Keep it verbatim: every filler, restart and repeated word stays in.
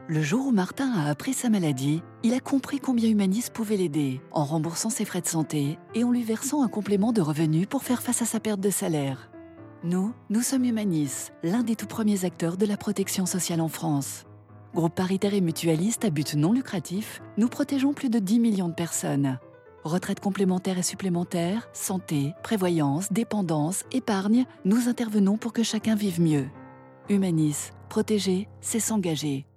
Le jour où Martin a appris sa maladie, il a compris combien Humanis pouvait l'aider, en remboursant ses frais de santé et en lui versant un complément de revenus pour faire face à sa perte de salaire. Nous, nous sommes Humanis, l'un des tout premiers acteurs de la protection sociale en France. Groupe paritaire et mutualiste à but non lucratif, nous protégeons plus de dix millions de personnes. Retraite complémentaire et supplémentaire, santé, prévoyance, dépendance, épargne, nous intervenons pour que chacun vive mieux. Humanis, protéger, c'est s'engager.